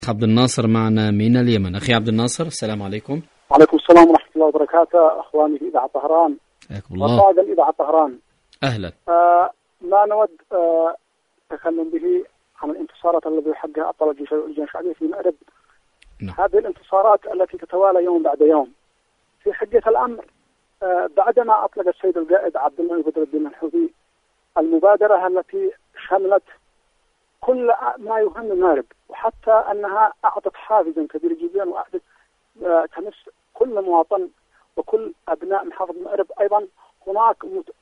عبد الناصر معنا من اليمن. أخي عبد الناصر، السلام عليكم. وعليكم السلام ورحمة الله وبركاته. أخواني في إذاعة طهران وقائد الإذاعة طهران، أهلا. ما نود التكلم به عن الانتصارات التي يحققها أبطال الجيش الشعبي في مأرب. هذه الانتصارات التي تتوالى يوم بعد يوم. في حقيقة الأمر بعدما أطلق السيد القائد عبد المنعم بدر الدين الحوثي المبادرة التي شملت كل ما يهم مأرب، وحتى أنها أعطت حافزا كبيرا جدا وأعطت تمس كل مواطن وكل أبناء محافظة مأرب. أيضا هناك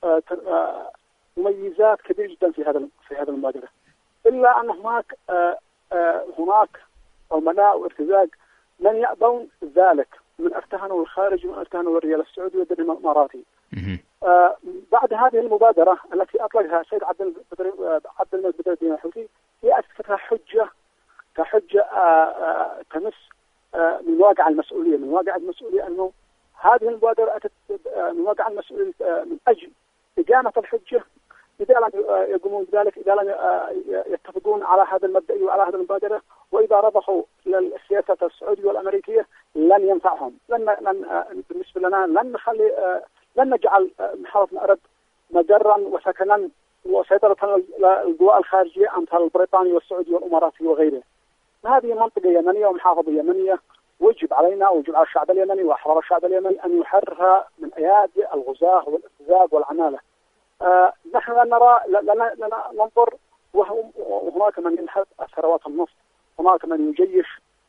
مميزات كبيرة جدا في هذا المبادرة، إلا أن هناك عملاء وارتزاق من يأبون ذلك، من ارتهنوا الخارج ومن ارتهنوا الريال السعودي والدرهم الإماراتي. بعد هذه المبادرة التي أطلقها السيد عبد الملك بدر الدين الحوثي، هي أسستها كحجة تمس من واقع المسؤولية، أنه هذه المبادرة أتت من واقع المسؤولية من أجل إقامة الحجة إذا لم يقومون بذلك، إذا لم يتفقون على هذا المبدأ وعلى هذه المبادرة، وإذا رضخوا للسياسة السعودية والأمريكية لن ينفعهم. بالنسبة لنا لن نجعل محافظة مأرب مجرا وسكنا وسيطرة القوى الخارجية أمثال البريطاني والسعودي والإماراتي وغيره. هذه منطقة يمنية ومحافظة يمنية، ويجب علينا ويجب على الشعب اليمني وأحرار الشعب اليمني أن يحررها من أيادي الغزاة والابتزاز والعمالة. نحن لنا ننظر، وهناك من ينهب ثروات النفط، هناك من يجيش،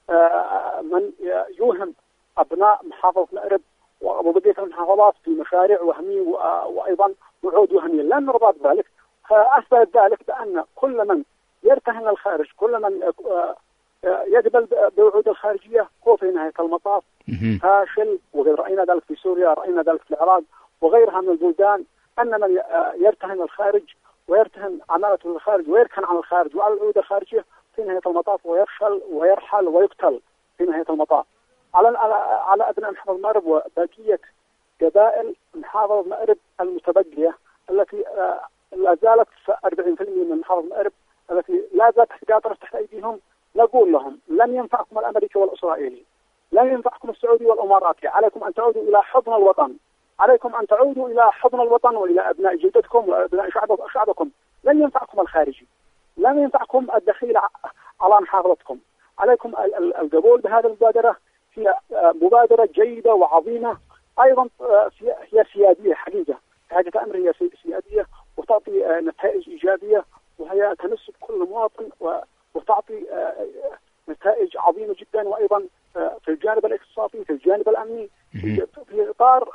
من يوهم أبناء محافظة مأرب وبقية المحافظات في مشاريع وهمية وأيضا وعود وهمية. لا نرضى بذلك. أثبت ذلك بأن كل من يرتهن الخارج، كل من يقبل بوعود الخارجية هو في نهاية المطاف فاشل. رأينا ذلك في سوريا، رأينا ذلك في العراق وغيرها من البلدان، أن من يرتهن الخارج ويرتهن عمالته الخارج ويركن عن الخارج وعلى العقود الخارجية في نهاية المطاف ويفشل ويرحل ويقتل في نهاية المطاف. على أبناء محافظة مأرب وبقية قبائل محافظة مأرب المتبقية التي لا زالت 40% من محافظة مأرب التي لا زالت قاطرة تحت أيديهم، نقول لهم لن ينفعكم الأمريكي والإسرائيلي، لن ينفعكم السعودي والإماراتي، عليكم أن تعودوا إلى حضن الوطن، عليكم أن تعودوا إلى حضن الوطن وإلى أبناء جدتكم وأبناء شعبكم. لن ينفعكم الخارجي، لن ينفعكم الدخيل على محافظتكم. عليكم القبول بهذه المبادرة. هي مبادرة جيدة وعظيمة، أيضا هي سيادية حقيقة أمر، هي سيادية وتعطي نتائج إيجابية، وهي تناسب كل مواطن وتعطي نتائج عظيمة جدا. وأيضا في الجانب الاقتصادي، في الجانب الأمني، في إطار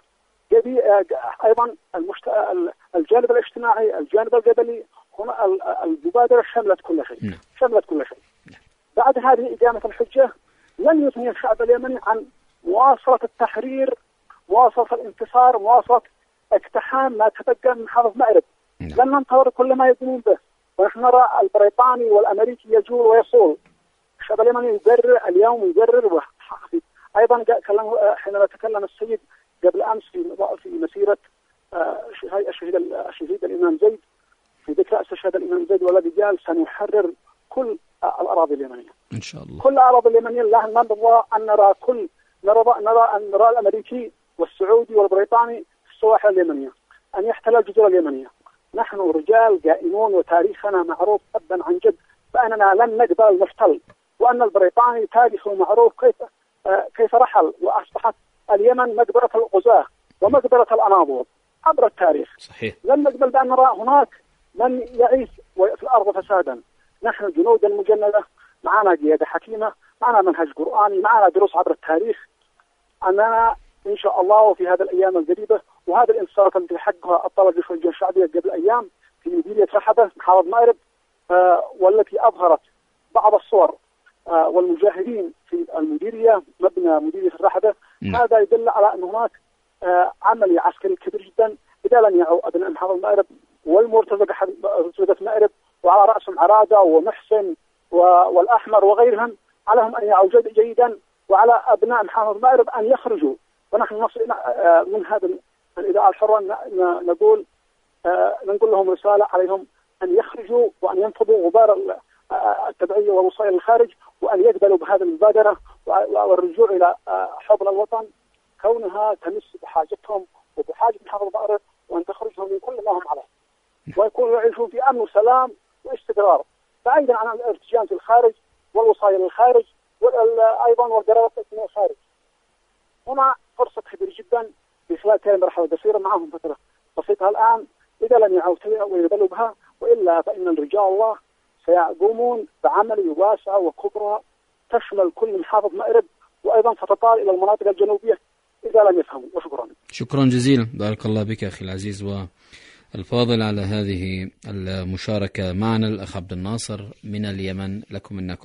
أيضا الجانب الاجتماعي، الجانب القبلي. هنا المبادرة شملت كل شيء. بعد هذه إقامة الحجة لن يثني الشعب اليمني عن مواصلة التحرير، مواصلة الانتصار، مواصلة اقتحام ما تبقى من محافظة مأرب. لن ننتظر كل ما يقومون به، ونحن نرى البريطاني والأمريكي يجول ويصول. الشعب اليمني يقرر اليوم، يقرر. أيضا حينما تكلم السيد قبل أمس في مسيرة الشهيد الإمام زيد، في ذكرى استشهاد الإمام زيد، والذي قال سنحرر كل الأراضي اليمنية إن شاء الله. كل الأراضي اليمنية. لا نرضى أن نرى الأمريكي والسعودي والبريطاني في السواحل اليمنية، أن يحتل الجزر اليمنية. نحن رجال قائمون وتاريخنا معروف أبا عن جد بأننا لن نقبل المحتل، وأن البريطاني تاريخه معروف كيف رحل وأصبحت اليمن مقبرة الغزاة ومقبرة الأناضول عبر التاريخ. صحيح. لن نقبل بأن نرى هناك من يعيش في الأرض فسادا. نحن جنودا مجندة، معنا قيادة حكيمة، معنا منهج قرآني، معنا دروس عبر التاريخ. أننا إن شاء الله وفي هذه الأيام القريبة، وهذه الانتصارات التي حققها أبطال الجيش الشعبية قبل أيام في مديرية رحبة محافظة مأرب، والتي أظهرت بعض الصور والمجاهدين في المديرية، مبنى مديرية رحبة. هذا يدل على أن هناك عملية عسكري كبير جدا. إذا لم يعوا أبناء محافظة مأرب والمرتزقة مأرب، وعلى رأسهم عرادة ومحسن والأحمر وغيرهم، عليهم أن يعوا جيدا، وعلى أبناء محافظة مأرب أن يخرجوا. ونحن من هذا الإذاعة الحرة نقول لهم رسالة، عليهم أن يخرجوا وأن ينفضوا غبار التبعية والوصاية للخارج، وأن يقبلوا بهذه المبادرة والرجوع إلى حضن الوطن، كونها تمس بحاجتهم وبحاجة محافظة مأرب، وأن تخرجهم من كل ما هم عليه، ويكونوا يعيشون في أمن وسلام واستقرار، بعيدا عن الارتجال في الخارج والوصاية للخارج أيضا والقرارات التنمية الخارج. هنا فرصة كبيرة جدا في خلال هذه المرحلة القصيرة، معهم فترة بسيطة الآن، إذا لم يعودوا ويقبلوا بها، وإلا فإن رجال الله سيقومون بعمل واسعة وكبرى تشمل كل محافظ مأرب، وأيضا ستطال إلى المناطق الجنوبية إذا لم يفهموا. وشكرا. شكرا جزيلا، بارك الله بك أخي العزيز والفاضل على هذه المشاركة معنا. الأخ عبد الناصر من اليمن، لكم منكم